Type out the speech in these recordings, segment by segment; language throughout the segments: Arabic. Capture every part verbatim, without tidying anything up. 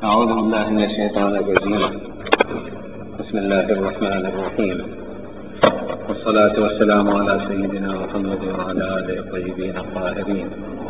أعوذ بالله من الشيطان الرجيم. بسم الله الرحمن الرحيم، والصلاة والسلام على سيدنا محمد وعلى آله الطيبين الطاهرين.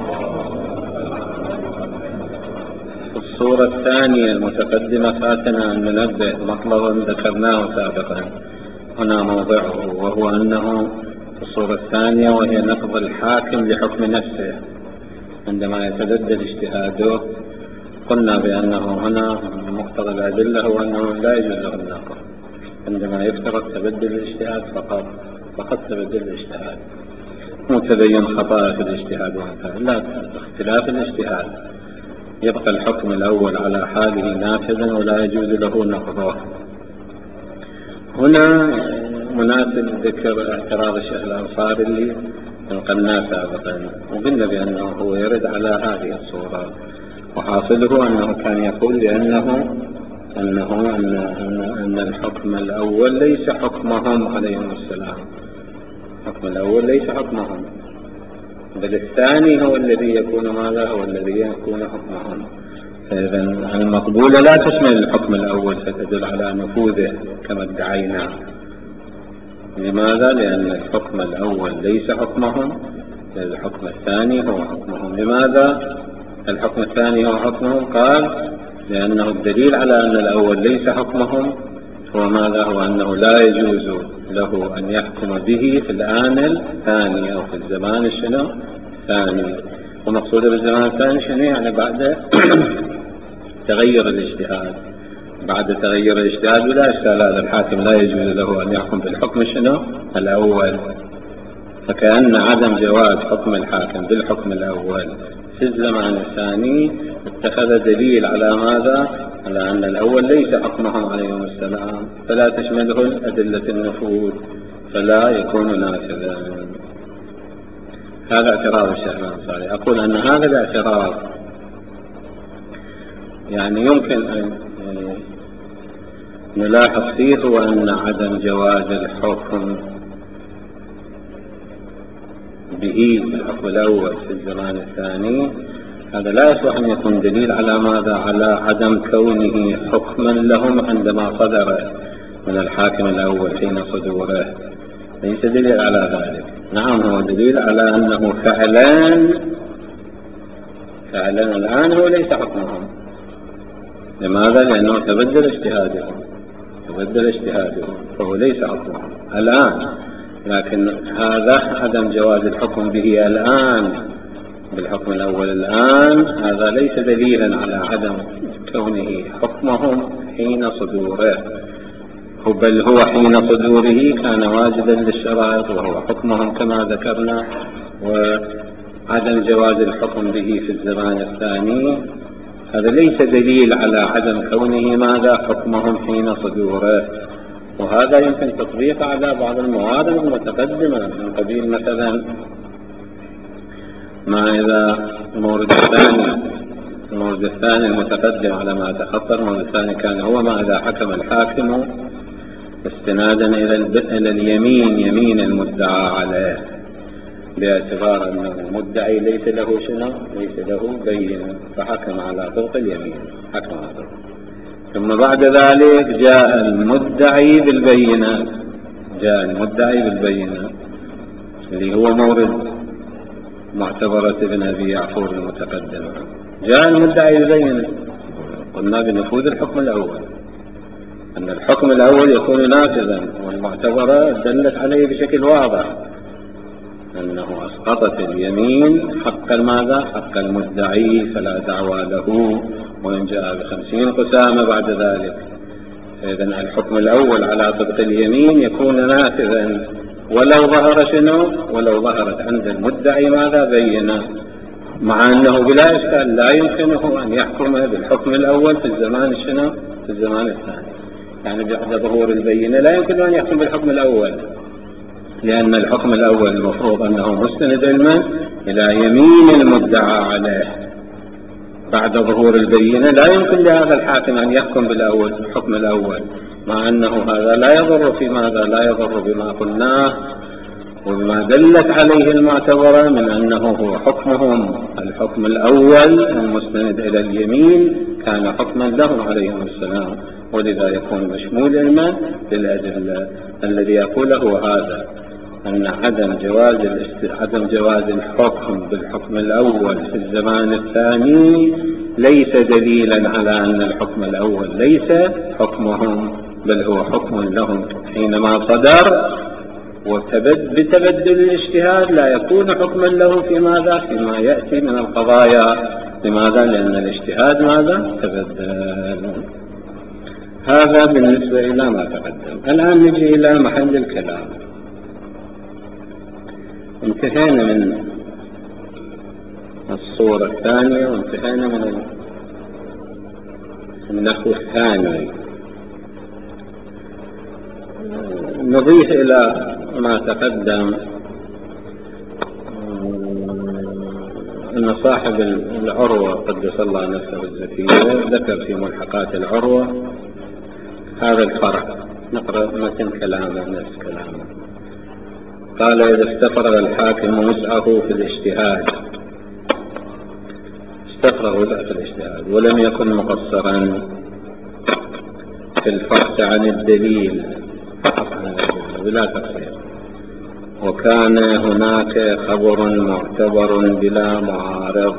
الصورة الثانية المتقدمة فاتنا أن ننبه مطلبا ذكرناه سابقا، هنا موضعه، وهو أنه في الصورة الثانية وهي نقض الحاكم لحكم نفسه عندما يتبدل اجتهاده. قلنا بأنه هنا مقتضى الأدلة هو أنه لا يجوز له النقض عندما يفترض تبدل الاجتهاد فقط فقط تبدل الاجتهاد، مو تبين خطأ في الاجتهاد وانتهى، لا، اختلاف الاجتهاد يبقى الحكم الأول على حاله نافذا ولا يجوز له نقضه. هنا مناسب ذكر اعتراض الشيخ الأنصاري اللي نقلناه سابقا، وقلنا بأنه هو يرد على هذه الصورة، وحاصله أنه كان يقول بأنه أنه أن, أن, أن الحكم الأول ليس حكمهم عليهم السلام، الحكم الأول ليس حكمهم، بل الثاني هو الذي يكون ماذا هو الذي يكون حكمهم. فإذا المقبولة لا تشمل الحكم الأول فتدل على نفوذه كما ادعينا. لماذا؟ لأن الحكم الأول ليس حكمهم، الحكم الثاني هو حكمهم. لماذا الحكم الثاني هو حكمهم؟ قال لأنه الدليل على أن الأول ليس حكمهم هو ماذا؟ هو أنه لا يجوز له أن يحكم به في الآن الثاني أو في الزمان الشنو الثاني. ومقصود بالزمان الثاني شنو؟ يعني بعد تغير الاجتهاد، بعد تغير الاجتهاد بلا إشكال هذا الحاكم لا يجوز له أن يحكم بالحكم شنو الأول. فكأن عدم جواز حكم الحاكم بالحكم الأول في الزمان الثاني اتخذ دليل على ماذا؟ على أن الأول ليس حكمهم عليهم السلام، فلا تشمله الأدلة النفوذ، فلا يكون نافذا. هذا اعتراض الشيخ الأنصاري. أقول أن هذا الاعتراض يعني يمكن أن نلاحظ فيه هو أن عدم جواز الحكم به بالحكم الأول في الزمان الثاني هذا لا يصلح أن يكون دليل على ماذا؟ على عدم كونه حكما لهم عندما صدر من الحاكم الأول حين صدوره، ليس دليل على ذلك. نعم، هو دليل على أنه فعلا فعلا الآن هو ليس حكمهم. لماذا؟ لأنه تبدل اجتهادهم تبدل اجتهادهم فهو ليس حكمهم الآن. لكن هذا عدم جواز الحكم به الآن بالحكم الأول الآن هذا ليس دليلا على عدم كونه حكمهم حين صدوره، بل هو حين صدوره كان واجدا للشرائط وهو حكمهم كما ذكرنا. وعدم جواز الحكم به في الزمان الثاني هذا ليس دليل على عدم كونه ماذا حكمهم حين صدوره. وهذا يمكن تطبيقه على بعض الموارد المتقدمة من قبيل مثلا ما إذا المورد الثاني المورد الثاني المتقدم على ما تخطر، المورد الثاني كان هو ما إذا حكم الحاكم استنادا إلى إلى اليمين يمين المدعى عليه، باعتبار أن المدعي ليس له شنو ليس له بينة، فحكم على طرق اليمين حكم على طرق. ثم بعد ذلك جاء المدعي بالبينة جاء المدعي بالبينة اللي هو مورد معتبرة ابن أبي يعفور المتقدمة. جاء المدعي بالبينة، قلنا بنفوذ الحكم الأول، أن الحكم الأول يكون نافذا، والمعتبرة دلت عليه بشكل واضح أنه أسقطت اليمين حق ماذا؟ حق المدعي، فلا دعوى له، وإن جاء بخمسين قسامة بعد ذلك. إذن الحكم الأول على طبق اليمين يكون نافذا ولو ظهر شنو ولو ظهرت عند المدعي ماذا؟ بينة، مع أنه بلا إشكال لا يمكنه أن يحكم بالحكم الأول في الزمان شنو في الزمان الثاني. يعني بعد ظهور البينة لا يمكن أن يحكم بالحكم الأول، لأن الحكم الأول المفروض أنه مستند علما إلى يمين المدعى عليه. بعد ظهور البينة لا يمكن لهذا الحاكم أن يحكم بالأول الحكم الأول، مع أنه هذا لا يضر في ماذا؟ لا يضر بما قلناه وبما دلت عليه المعتبرة من أنه هو حكمهم الحكم الأول المستند إلى اليمين كان حكما لهم عليهم السلام، ولذا يكون مشمول علما للأدلة. الذي يقوله هو هذا، أن عدم جواز عدم جواز الحكم بالحكم الأول في الزمان الثاني ليس دليلا على أن الحكم الأول ليس حكمهم، بل هو حكم لهم حينما صدر، وبتبدل الاجتهاد لا يكون حكما لهم في ماذا فيما يأتي من القضايا. لماذا؟ لأن الاجتهاد ماذا تبدل. هذا بالنسبة إلى ما تقدم. الآن نجي إلى محل الكلام. انتهينا من الصورة الثانية وانتهينا من النحو الثاني. نضيف إلى ما تقدم أن صاحب العروة قدس الله نفسه الزكية ذكر في ملحقات العروة هذا الفرق. نقرأ متن كلامه نفس كلامه. قال: إذا استفرغ الحاكم وسعه في الاجتهاد استفرغ في الاجتهاد ولم يكن مقصرا في الفحص عن الدليل فقط عن الدليل بلا تقصير، وكان هناك خبر معتبر بلا معارض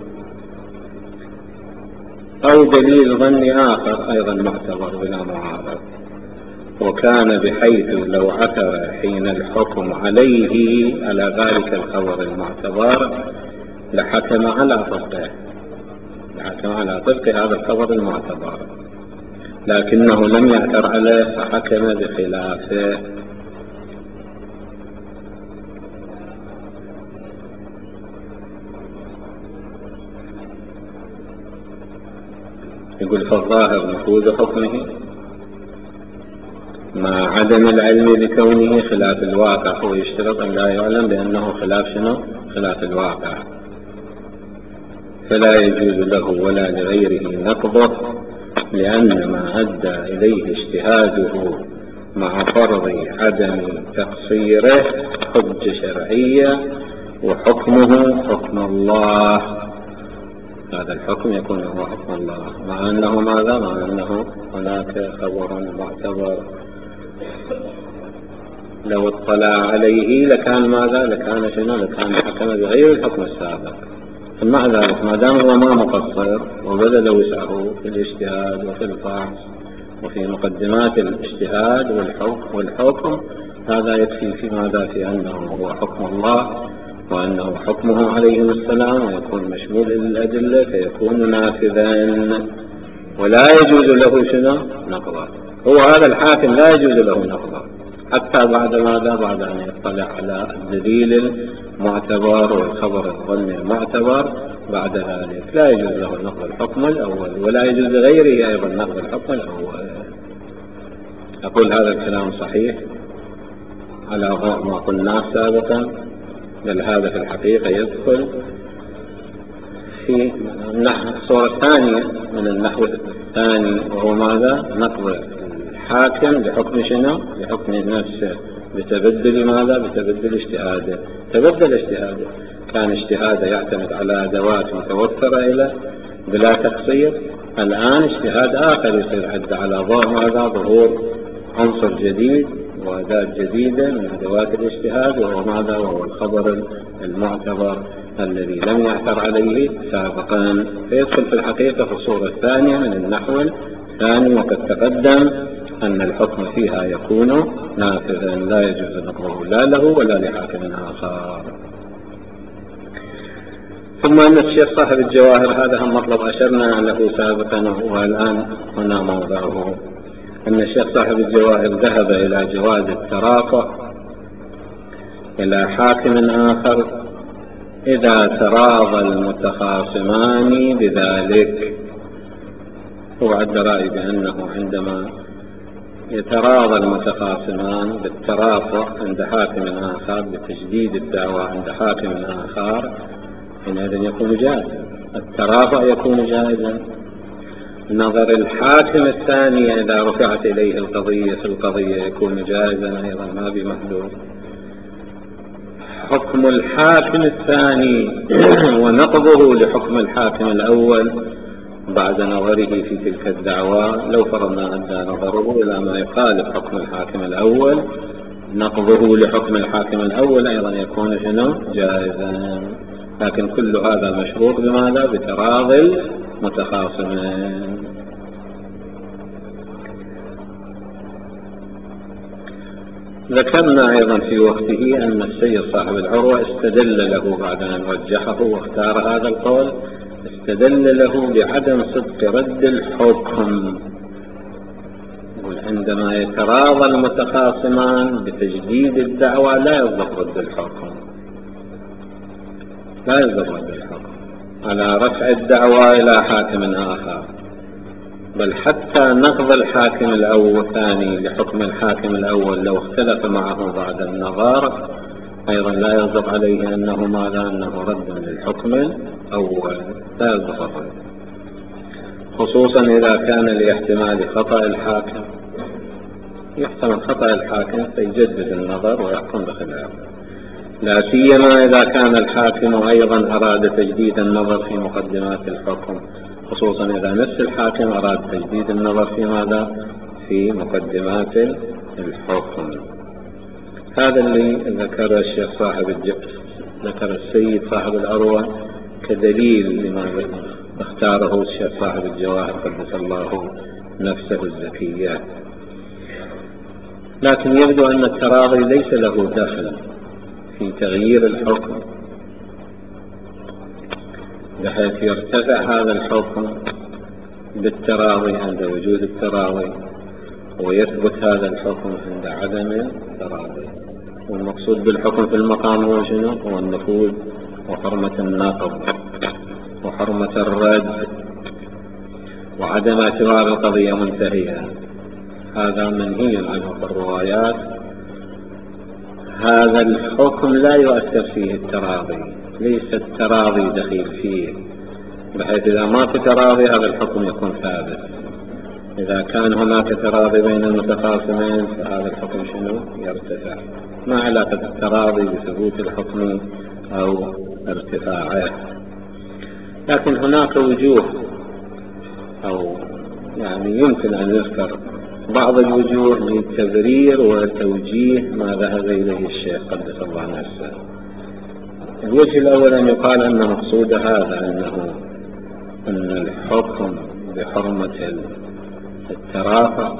أو دليل ظني آخر أيضا معتبر بلا معارض، وكان بحيث لو عثر حين الحكم عليه على ذلك الخبر المعتبر لحكم على طبقه لحكم على طبق هذا الخبر المعتبر، لكنه لم يعثر عليه فحكم بخلافه. يقول: فالظاهر نفوذ حكمه مع عدم العلم بكونه خلاف الواقع. هو يشترط أن لا يعلم بأنه خلاف شنو؟ خلاف الواقع، فلا يجوز له ولا لغيره نقضه، لأن ما أدى إليه اجتهاده مع فرض عدم تقصيره حجة شرعية، وحكمه حكم الله. هذا الحكم يكون هو حكم الله، مع أنه ماذا؟ مع أنه هناك خبر معتبر لو اطلع عليه لكان ماذا؟ لكان شنو؟ لكان حكم بغير الحكم السابق. مع ذلك ما دام هو ما مقصر وبذل وسعه في الاجتهاد وفي الفحص وفي مقدمات الاجتهاد والحكم والحكم هذا يكفي في ماذا؟ في أنه هو حكم الله وأنه حكمه عليهم السلام، ويكون مشمول للأدلة فيكون نافذا ولا يجوز له شنو؟ نقضه. هو هذا الحاكم لا يجوز له نقضه حتى بعد ماذا؟ بعد أن يطلع على الدليل المعتبر والخبر الظني المعتبر. بعد ذلك لا يجوز له نقض الحكم الأول، ولا يجوز لغيره أيضا نقض الحكم الأول. أقول هذا الكلام صحيح على ضوء ما قلناه سابقا، بل هذا في الحقيقة يدخل في الصورة الثانية من النحو الثاني، وهو ماذا؟ نقض الحاكم لحكم شنو؟ لحكم نفسه بتبدل ماذا؟ بتبدل اجتهاده. تبدل اجتهاده، كان اجتهاده يعتمد على أدوات متوفرة إلى بلا تقصير، الآن اجتهاد آخر يصير عنده على ضوء ماذا؟ ظهور عنصر جديد وأداة جديدة من أدوات الاجتهاد، وهو ماذا؟ وهو الخبر المعتبر الذي لم يعثر عليه سابقا. فيدخل في الحقيقة في الصورة الثانية من النحو الثاني، وقد تقدم أن الحكم فيها يكون نافذا لا يجوز نقضه لا له ولا لحاكم آخر. ثم أن الشيخ صاحب الجواهر، هذا هم مطلب أشرنا له سابقا والآن هنا موضعه، أن الشيخ صاحب الجواهر ذهب إلى جواز الترافع إلى حاكم آخر إذا تراضى المتخاصمان بذلك. هو عد رأي بأنه عندما يتراضى المتخاصمان بالترافع عند حاكم آخر بتجديد الدعوة عند حاكم آخر حينئذ يكون جائزا، الترافع يكون جائزا. نظر الحاكم الثاني إذا رفعت إليه القضية في القضية يكون جائزا أيضا ما بمحدود. حكم الحاكم الثاني ونقضه لحكم الحاكم الأول بعد نظره في تلك الدعوى، لو فرضنا أدى نظره إلى ما يخالف حكم الحاكم الأول، نقضه لحكم الحاكم الأول أيضا يكون شنو جائزا. لكن كل هذا مشروط بماذا؟ بتراضي المتخاصمين. ذكرنا أيضا في وقته أن السيد صاحب العروة استدل له بعد أن رجحه واختار هذا القول، استدل له بعدم صدق رد الحكم. عندما يتراضى المتخاصمان بتجديد الدعوى لا يصدق رد الحكم، لا يصدق رد الحكم على رفع الدعوى إلى حاكم آخر، بل حتى نقض الحاكم الأول ثاني لحكم الحاكم الأول لو اختلف معه بعد النظر أيضا لا يصدق عليه أنه ماذا؟ أنه رد للحكم الأول، لا يصدق الرد، خصوصا إذا كان لاحتمال خطأ الحاكم. يحتمل خطأ الحاكم فيجدد النظر ويحكم بخلافه، لا سيما إذا كان الحاكم أيضا أراد تجديد النظر في مقدمات الحكم، خصوصا إذا نفس الحاكم أراد تجديد النظر في ماذا؟ في مقدمات الحكم. هذا اللي ذكر الشيخ صاحب الج... ذكر السيد صاحب العروة كدليل لما اختاره الشيخ صاحب الجواهر قدس الله نفسه الزكية. لكن يبدو أن التراضي ليس له دخل في تغيير الحكم بحيث يرتفع هذا الحكم بالتراضي عند وجود التراضي ويثبت هذا الحكم عند عدم التراضي. والمقصود بالحكم في المقام هو شنو؟ هو النفوذ وحرمة النقض وحرمة الرد وعدم اعتبار القضية منتهية. هذا منهي عنه في الروايات. هذا الحكم لا يؤثر فيه التراضي، ليس التراضي دخيل فيه، بحيث إذا ما في تراضي هذا الحكم يكون ثابت. إذا كان هناك تراضي بين المتخاصمين فهذا الحكم شنو؟ يرتفع. ما علاقة التراضي بثبوت الحكم أو ارتفاعه؟ لكن هناك وجوه أو يعني يمكن أن يذكر بعض الوجوه لتبرير وتوجيه ما ذهب إليه الشيخ قدس الله نفسه. الوجه الأول أن يقال أن مقصود هذا أنه أن الحكم بحرمة الترافع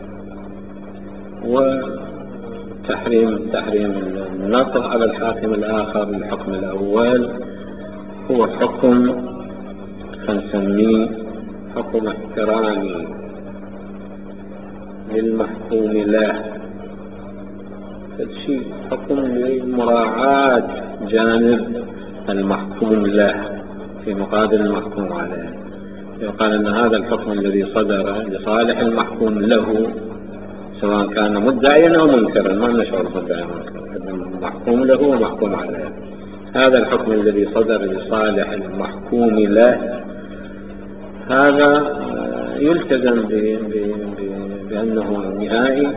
وتحريم تحريم النقض على الحاكم الآخر للحكم الأول هو حكم نسميه حكم احترامي للمحكوم له، فالشيء حكم لمراعاة جانب المحكوم له في مقابل المحكوم عليه. يقال أن هذا الحكم الذي صدر لصالح المحكوم له سواء كان مدعيا أو منكرا، ما نشعر مدعي منكر، محكوم له ومحكوم عليه. هذا الحكم الذي صدر لصالح المحكوم له هذا يلتزم بأنه نهائي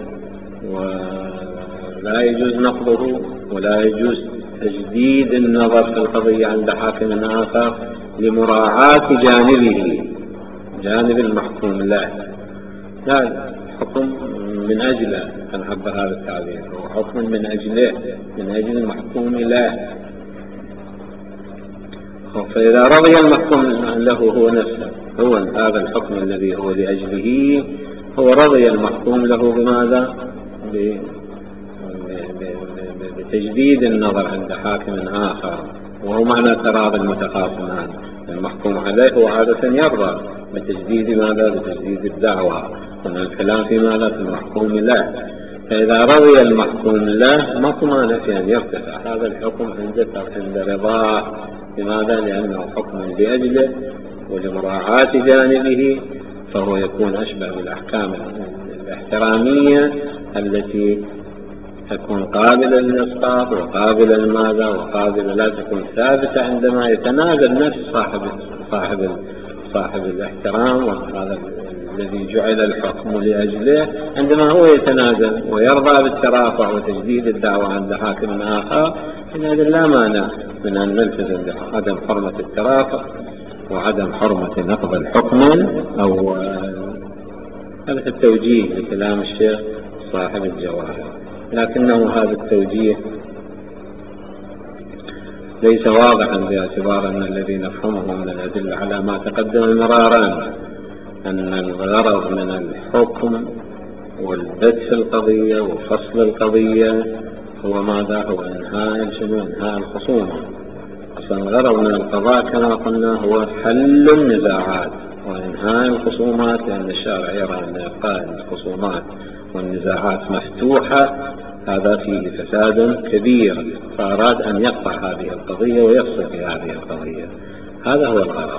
ولا يجوز نقضه ولا يجوز تجديد النظر في القضية عند حاكم آخر لمراعاة جانبه جانب المحكوم له. لا حكم من أجله، أنا هذا التعبير، هو حكم من أجله من أجل المحكوم له. فإذا رضي المحكوم له هو نفسه هو هذا الحكم الذي هو لأجله، هو رضي المحكوم له بماذا؟ بتجديد النظر عند حاكم آخر، وهو معنى تراضي المتخاصمان. المحكوم عليه هو عادة يرضى بتجديد ماذا؟ بتجديد الدعوة. هنا الكلام في ماذا؟ في المحكوم له. فإذا رضي المحكوم له ما مانع في أن يرتفع هذا الحكم عند عند رضاه. لماذا؟ لأنه حكم لأجله ولمراعاة جانبه، فهو يكون أشبه بالأحكام الاحترامية التي تكون قابلة للإسقاط وقابلة لماذا وقابلة لا تكون ثابتة عندما يتنازل نفس صاحب صاحب صاحب الاحترام وهذا الذي جعل الحكم لأجله، عندما هو يتنازل ويرضى بالترافع وتجديد الدعوة عند حاكم آخر، حينئذ لا مانع من أن نلتزم بعدم حرمة الترافع وعدم حرمة نقض الحكم أو هذا التوجيه لكلام الشيخ صاحب الجواهر، لكنه هذا التوجيه ليس واضحا باعتبار أن الذي نفهمه من الأدلة على ما تقدم مرارا أن الغرض من الحكم والبت في القضية وفصل القضية هو ماذا؟ هو إنهاء الشنو؟ إنهاء الخصومة. أصلا الغرض من القضاء كما قلنا هو حل النزاعات وإنهاء الخصومات، لأن الشارع يرى أن إبقاء الخصومات والنزاعات مفتوحة هذا فيه فساد كبير، فأراد أن يقطع هذه القضية ويفصل في هذه القضية. هذا هو الغرض.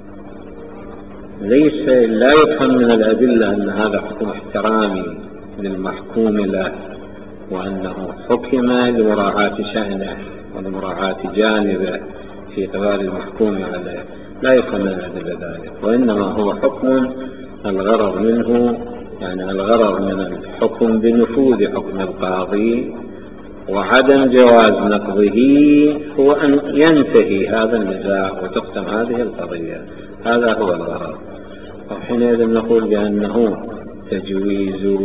ليس لا يفهم من الأدلة أن هذا حكم احترامي للمحكوم له وأنه حكم لمراعاة شأنه ولمراعاة جانبه في قبال المحكوم عليه، لا يفهم من الأدلة ذلك، وإنما هو حكم الغرض منه يعني الغرض من الحكم بنفوذ حكم القاضي وعدم جواز نقضه هو أن ينتهي هذا النزاع وتختم هذه القضية. هذا هو الغرض. وحينئذ نقول بأنه تجويز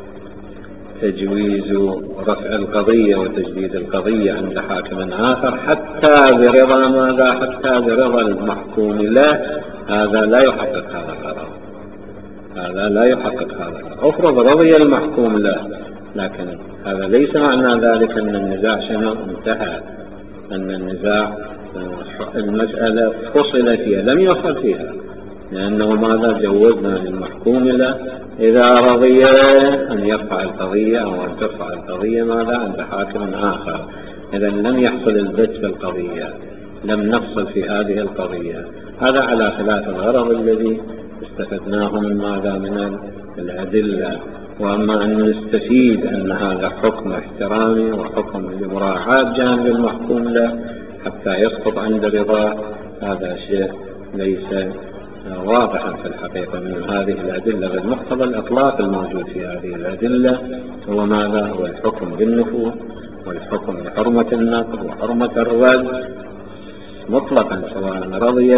تجويز رفع القضية وتجديد القضية عند حاكم آخر حتى برضا ماذا؟ حتى برضا المحكوم له، هذا لا يحقق هذا الغرض. هذا لا يحقق هذا الغرض. أفرض رضي المحكوم له، لكن هذا ليس معنى ذلك أن النزاع شنو انتهى، أن النزاع المسألة فصل فيها، لم يفصل فيها، لأنه ماذا؟ جوزنا للمحكوم له إذا رضي أن يرفع القضية أو أن ترفع القضية ماذا؟ عند حاكم آخر. إذا لم يحصل البت في القضية، لم نفصل في هذه القضية. هذا على خلاف الغرض الذي استفدناه من ماذا؟ من الأدلة. وأما أن نستفيد أن هذا حكم احترامي وحكم لمراعاة جانب المحكوم له حتى يسقط عند رضاه، هذا شيء ليس واضحا في الحقيقة من هذه الأدلة، بل مقتضى الإطلاق الموجود في هذه الأدلة هو ماذا؟ هو الحكم بالنفوذ والحكم بحرمة النقض وحرمة الرد مطلقا، سواء رضي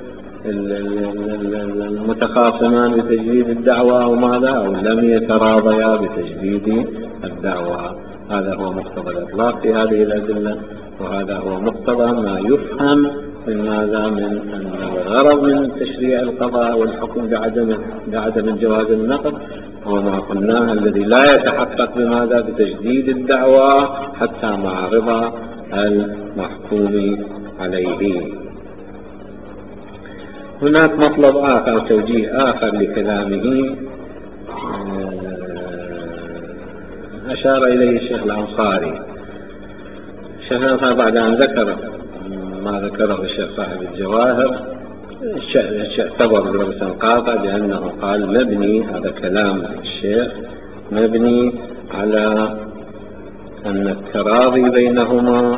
المتخاصمان بتجديد الدعوة أو ماذا، أو لم يتراضيا بتجديد الدعوة. هذا هو مقتضى الإطلاق في هذه الأدلة، وهذا هو مقتضى ما يفهم من ماذا؟ من أن الغرض من تشريع القضاء والحكم بعدم بعدم جواز النقض هو ما قلناه الذي لا يتحقق بماذا؟ بتجديد الدعوة حتى مع رضا المحكوم عليه. هناك مطلب آخر، توجيه آخر لكلامه أشار إليه الشيخ الأنصاري. الشيخ الأنصاري بعد أن ذكر ما ذكره الشيخ صاحب الجواهر اعتبر الرئيس القاطع بأنه قال مبني، هذا كلام الشيخ مبني على أن التراضي بينهما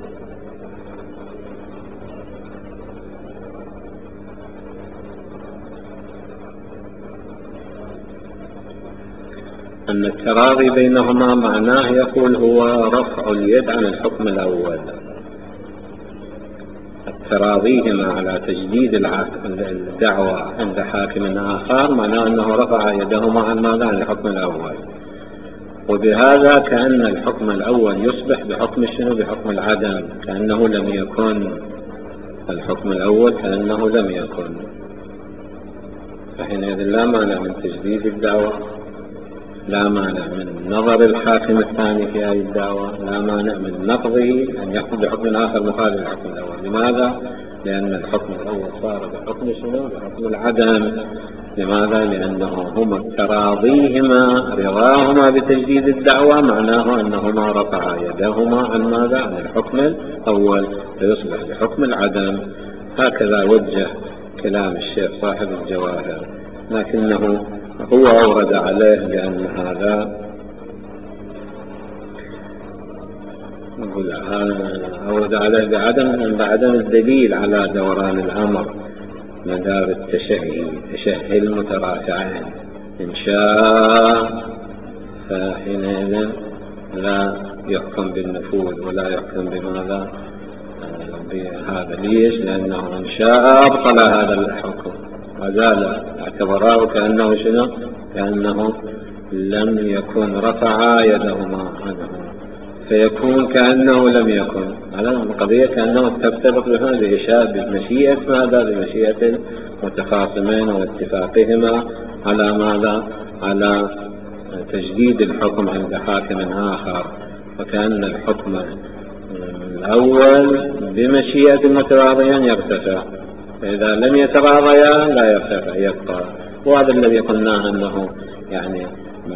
أن التراضي بينهما معناه يقول هو رفع اليد عن الحكم الأول. تراضيهما على تجديد الدعوة عند حاكم آخر معناه أنه رفع يدهما عن ماذا؟ عن الحكم الأول. وبهذا كأن الحكم الأول يصبح بحكم شنو؟ بحكم العدم، كأنه لم يكن. الحكم الأول كأنه لم يكن، فحينئذ لا مانع من تجديد الدعوة، لا مانع من نظر الحاكم الثاني في هذه الدعوة، لا مانع من نقضه أن يحكم بحكم آخر مخالف للحكم الأول. لماذا؟ لأن الحكم الأول صار بحكم شنو؟ بحكم العدم. لماذا؟ لأنه هما تراضيهما رضاهما بتجديد الدعوة معناه أنهما رفعا يدهما عن ماذا؟ عن الحكم الأول، فيصبح بحكم العدم. هكذا وجه كلام الشيخ صاحب الجواهر، لكنه هو أورد عليه بأن هذا أورد عليه بعدم بعدم الدليل على دوران الأمر مدار التشهي تشهي المترافعين، إن شاء فحينئذ لا يحكم بالنفوذ ولا يحكم بماذا؟ في هذا. ليش؟ لأنه إن شاء أبطل هذا الحكم وزال، اعتبراه كأنه شنو؟ كأنه لم يكن رفع يدهما عنه، فيكون كأنه لم يكن. على القضية كأنه تفترق بمشيئة ماذا؟ بمشيئة المتخاصمين واتفاقهما على ماذا؟ على تجديد الحكم عند حاكم آخر، وكأن الحكم الأول بمشيئة المتراضيين يرتفع، فإذا لم يتراضيا لا يرتفع يبقى. وهذا الذي قلناه أنه يعني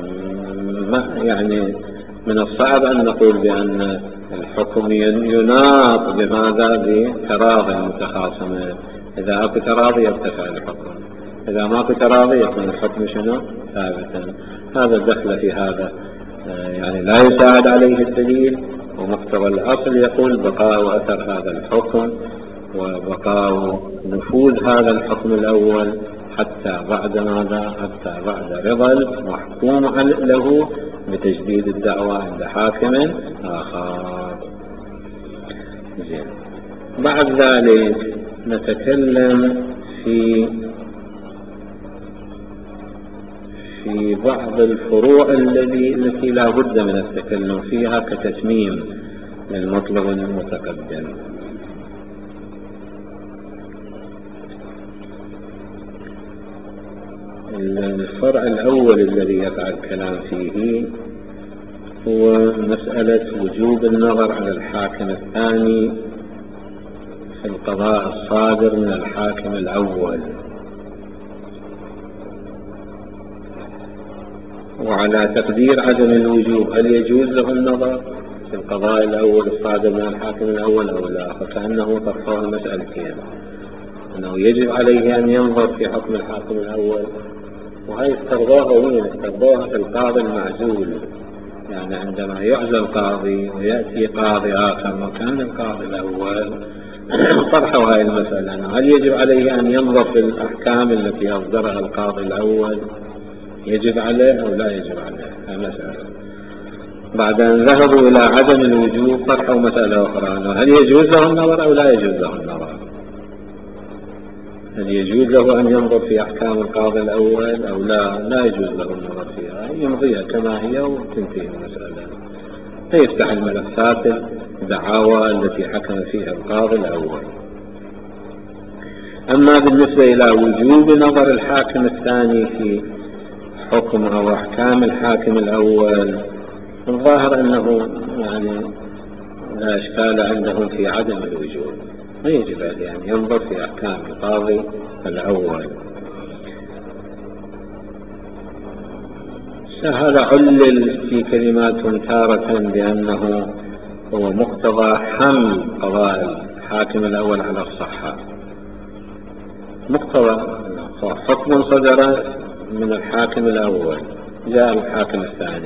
يعني من الصعب أن نقول بأن الحكم يناط بماذا؟ بتراضي المتخاصمين. إذا أكو تراضي يرتفع الحكم، إذا ماكو تراضي يكون الحكم شنو؟ ثابتا. هذا الدخل في هذا يعني لا يساعد عليه الدليل، ومقتضى الأصل يقول بقاء أثر هذا الحكم وبقاء نفوذ هذا الحكم الأول حتى بعد ماذا؟ حتى بعد رضا المحكوم له بتجديد الدعوة عند حاكم آخر. زين. بعد ذلك نتكلم في في بعض الفروع الذي التي لا بد من التكلم فيها كتتميم للمطلب المتقدم. الفرع الأول الذي يقع الكلام فيه هو مسألة وجوب النظر على الحاكم الثاني في القضاء الصادر من الحاكم الأول، وعلى تقدير عدم الوجوب هل يجوز له النظر في القضاء الأول الصادر من الحاكم الأول أو لا؟ فكأنه طرحه مسألتين، أنه يجب عليه أن ينظر في حكم الحاكم الأول، وهي استرضاها وين؟ استرضاها في القاضي المعزول. يعني عندما يعزل قاضي ويأتي قاضي آخر مكان القاضي الأول طرحوا هاي المسألة، أنه هل يجب عليه أن ينظر في الأحكام التي أصدرها القاضي الأول، يجب عليه أو لا يجب عليه؟ هاي مسألة. بعد أن ذهبوا إلى عدم الوجوب طرحوا مسألة أخرى، أنه هل يجوز له النظر أو لا يجوز له النظر؟ هل يجوز له أن ينظر في أحكام القاضي الأول أو لا؟ لا يجوز له النظر فيها، يمضيها كما هي وتنتهي المسألة، فيفتح الملفات الدعاوى التي حكم فيها القاضي الأول. أما بالنسبة إلى وجوب نظر الحاكم الثاني في حكم أو أحكام الحاكم الأول، الظاهر أنه يعني لا إشكال عندهم في عدم الوجوب، ما يجب عليه أن ينظر في أحكام القاضي الأول. هذا علل في كلماتهم تارة بأنه هو مقتضى حمل قضاء الحاكم الأول على الصحة، مقتضى حكم صدر من الحاكم الأول جاء الحاكم الثاني،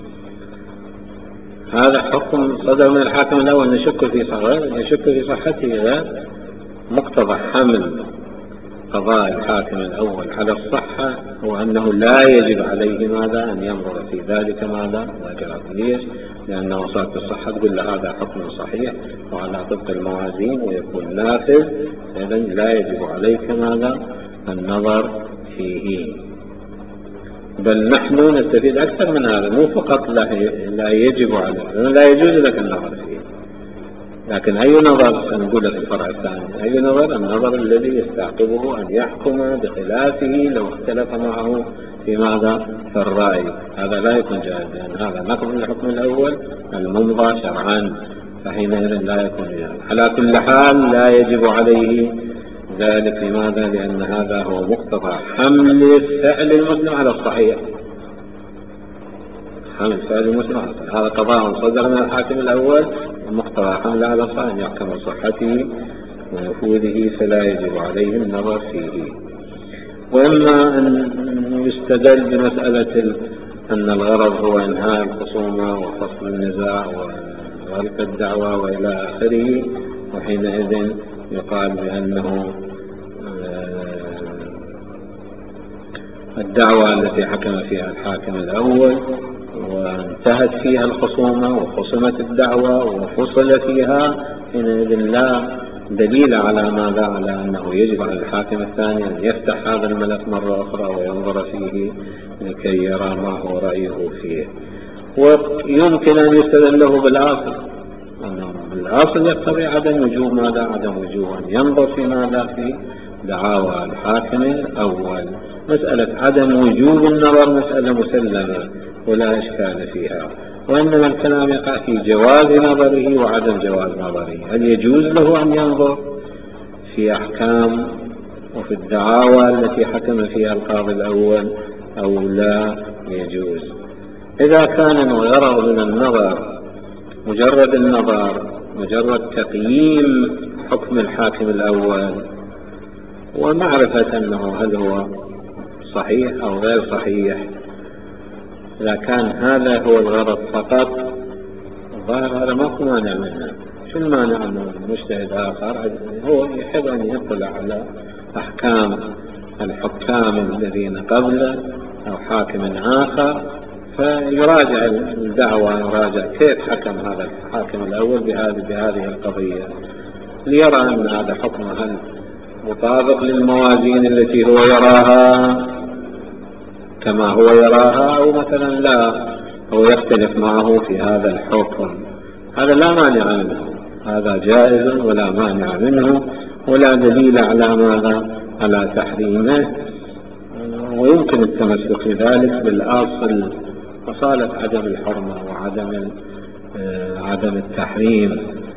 هذا حكم صدر من الحاكم الأول نشك في صحته نشك في صحته مقتضى حمل قضاء الحاكم الأول على الصحة هو أنه لا يجب عليه ماذا؟ أن ينظر في ذلك ماذا؟ ليش؟ لأنه صارت الصحة تقول له هذا حكم صحيح وعلى طبق الموازين ويكون نافذ، إذا لا يجب عليك ماذا؟ النظر فيه. بل نحن نستفيد أكثر من هذا، مو فقط لا يجب عليك، لا يجوز لك النظر فيه، لكن أي نظر سنقول في الفرع الثاني، أي نظر؟ النظر الذي يستعقبه أن يحكم بخلافه لو اختلف معه في ماذا؟ في الرأي، هذا لا يكون جائز، لأن هذا نقض الحكم الأول الممضى شرعا، فحينئذ لا يكون جائز. على كل حال لا يجب عليه ذلك، لماذا؟ لأن هذا هو مقتضى حمل فعل المسلم على الصحيح، حمل فعل المسلم على الصحيح، هذا قضاء صدر من الحاكم الأول مقتضى حمل على الصحيح أن يحكم بصحته ونفوذه، فلا يجب عليه النظر فيه. وإما أن يستدل بمسألة أن الغرض هو إنهاء الخصومة وفصل النزاع وغلق الدعوة وإلى آخره، وحينئذ يقال بأنه الدعوة التي حكم فيها الحاكم الأول وانتهت فيها الخصومة وخصمت الدعوة وفصل فيها، حينئذ لا دليل على ماذا؟ على أنه يجب على الحاكم الثاني أن يفتح هذا الملف مرة أخرى وينظر فيه لكي يرى ما هو رأيه فيه. ويمكن أن يستدل له بالأصل، أنه بالأصل يقتضي عدم وجوب ماذا؟ عدم وجوب أن ينظر في ماذا؟ في دعاوى الحاكم الأول. مسألة عدم وجوب النظر مسألة مسلمة ولا إشكال فيها، وإنما الكلام يقع في جواز نظره وعدم جواز نظره. هل يجوز له أن ينظر في أحكام وفي الدعاوى التي حكم فيها القاضي الأول أو لا يجوز؟ إذا كان الغرض من النظر مجرد النظر، مجرد تقييم حكم الحاكم الأول ومعرفة أنه هل هو صحيح أو غير صحيح، إذا كان هذا هو الغرض فقط، الظاهر هذا ما في مانع منه. شو المانع أنه مجتهد آخر هو يحب أن يطلع على أحكام الحكام الذين قبله أو حاكم آخر، فيراجع الدعوة، يراجع كيف حكم هذا الحاكم الأول بهذه بهذه القضية، ليرى أن هذا حكم هل مطابق للموازين التي هو يراها كما هو يراها، أو مثلا لا، هو يختلف معه في هذا الحكم. هذا لا مانع منه، هذا جائز ولا مانع منه، ولا دليل على ماذا؟ على تحريمه. ويمكن التمسك بذلك بالأصل، مسألة عدم الحرمة وعدم عدم التحريم،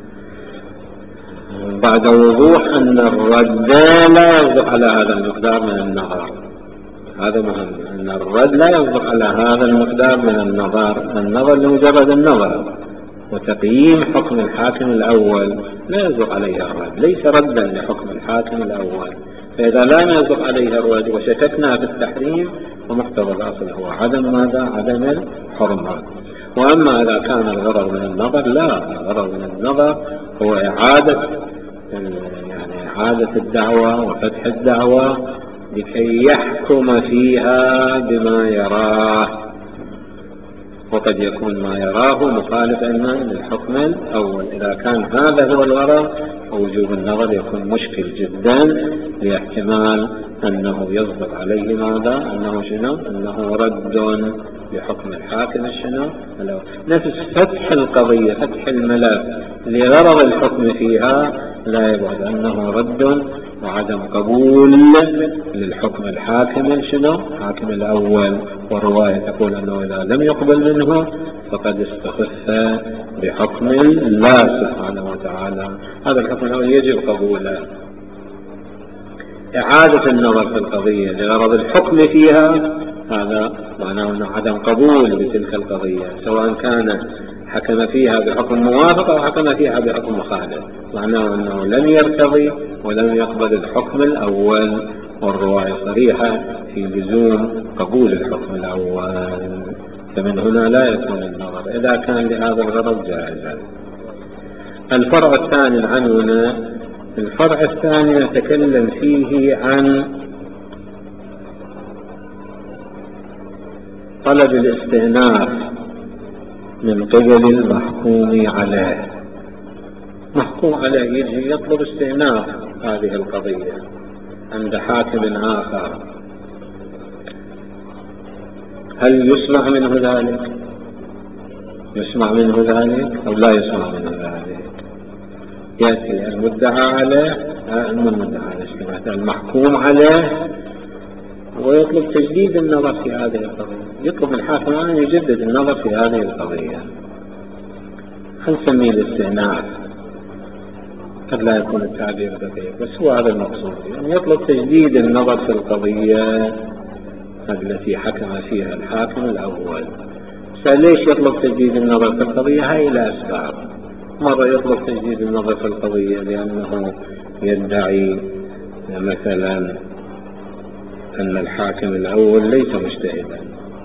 بعد وضوح أن الرد لا يصدق على هذا المقدار من النظر. هذا مهم، أن الرد لا يصدق على هذا المقدار من النظر، النظر لمجرد النظر، وتقييم حكم الحاكم الأول لا يصدق عليه الرد، ليس ردا لحكم الحاكم الأول. فإذا لم يصدق عليه الرد وشككنا في التحريم، ومقتضى الأصل هو عدم ماذا؟ عدم الحرمة. وأما إذا كان الغرض من النظر، لا، الغرض من النظر هو إعادة يعني إعادة الدعوة وفتح الدعوة لكي يحكم فيها بما يراه، وقد يكون ما يراه مخالفا للحكم الأول. إذا كان هذا هو الغرض، وجوب النظر يكون مشكل جدا، لاحتمال أنه يصدق عليه ماذا؟ أنه شنو؟ أنه رد بحكم الحاكم الشنو؟ نفس فتح القضية، فتح الملف لغرض الحكم فيها، لا يبعد أنه رد وعدم قبول للحكم الحاكم الشنو؟ الحاكم الأول. والرواية تقول أنه إذا لم يقبل منه فقد استخف بحكم الله سبحانه وتعالى. هذا الحكم الأول يجب قبوله. إعادة النظر في القضية لغرض الحكم فيها، هذا معناه أنه عدم قبول لتلك القضية، سواء كان حكم فيها بحكم موافق أو حكم فيها بحكم مخالف، معناه أنه لم يرتضي ولم يقبل الحكم الأول. والرواية صريحة في لزوم قبول الحكم الأول، فمن هنا لا يكون النظر إذا كان لهذا الغرض جائزا. الفرع الثاني العنونة، الفرع الثاني نتكلم فيه عن طلب الاستئناف من قبل المحكوم عليه. محكوم عليه يجي يطلب استئناف هذه القضية عند حاكم آخر، هل يسمع منه ذلك؟ يسمع منه ذلك أو لا يسمع منه ذلك؟ يأتي المدعى عليه، المدعى عليه المحكوم عليه، ويطلب تجديد النظر في هذه القضية، يطلب الحاكم أن يجدد النظر في هذه القضية. هنسميه الاستئناف، قد لا يكون التعبير دقيق، بس هو هذا المقصود، يعني يطلب تجديد النظر في القضية التي حكم فيها الحاكم الأول. ليش يطلب تجديد النظر في القضية؟ هاي إلى أسباب. مرة يطلب تجديد النظر في القضية لأنه يدعي مثلا أن الحاكم الأول ليس مجتهدا،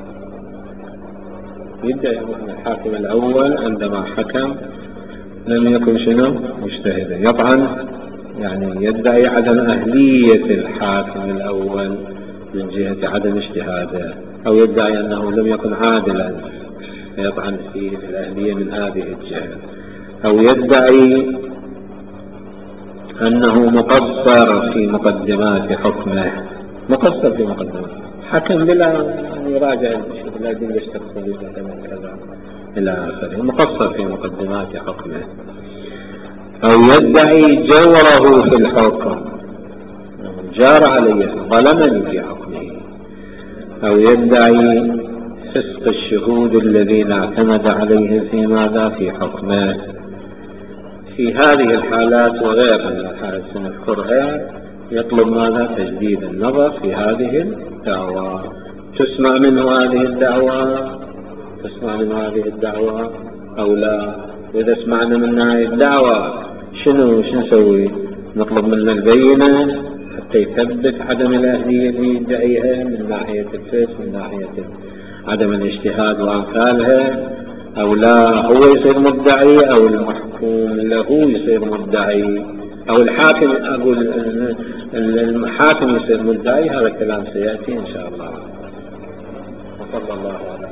يدعي أن الحاكم الأول عندما حكم لم يكن شنو؟ مجتهدا. يطعن، يعني يدعي عدم أهلية الحاكم الأول من جهة عدم اجتهاده، أو يدعي أنه لم يكن عادلا، يطعن في الأهلية من هذه الجهة، أو يدعي أنه مقصر في مقدمات حكمه، مقصر في مقدمات حكم بلا أن يراجع بلا دين يستقصد مثلا كذا إلى آخره، مقصر في مقدمات حكمه. أو يدعي جوره في الحكم، جار علي ظلمني في حكمه. أو يدعي فسق الشهود الذين اعتمد عليهم في ماذا في حكمه. في هذه الحالات وغيرها من الحالات سنذكرها يطلب ماذا تجديد النظر في هذه الدعوة. تسمع منه هذه الدعوة، تسمع منه هذه الدعوة أو لا؟ وإذا سمعنا من هذه الدعوة شنو شنو نسوي؟ نطلب منه البينة حتى يثبت عدم الأهلية اللي يدعيها من ناحية الفسق، من ناحية عدم الاجتهاد وأمثالها، أو لا هو يصير مدعي أو المحكوم له يصير مدعي، أو الحاكم أقول الحاكم يصير مدعي. هذا الكلام سيأتي إن شاء الله. وصلى الله على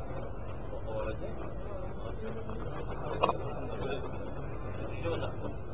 Sure.